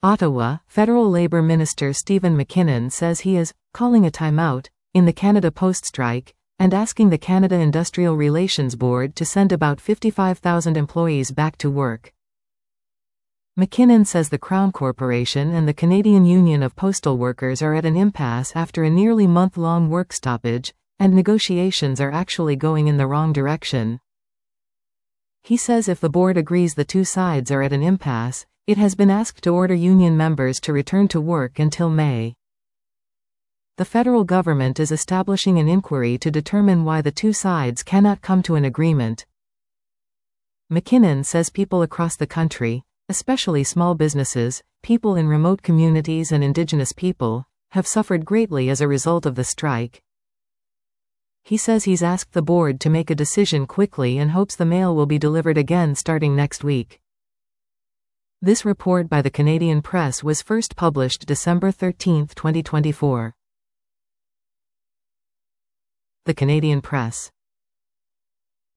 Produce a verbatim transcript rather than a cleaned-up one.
Ottawa, Federal Labour Minister Stephen McKinnon says he is calling a timeout in the Canada Post strike and asking the Canada Industrial Relations Board to send about fifty-five thousand employees back to work. McKinnon says the Crown Corporation and the Canadian Union of Postal Workers are at an impasse after a nearly month-long work stoppage, and negotiations are actually going in the wrong direction. He says if the board agrees the two sides are at an impasse, it has been asked to order union members to return to work until May. The federal government is establishing an inquiry to determine why the two sides cannot come to an agreement. McKinnon says people across the country, especially small businesses, people in remote communities and Indigenous people, have suffered greatly as a result of the strike. He says he's asked the board to make a decision quickly and hopes the mail will be delivered again starting next week. This report by the Canadian Press was first published December thirteenth, twenty twenty-four. The Canadian Press.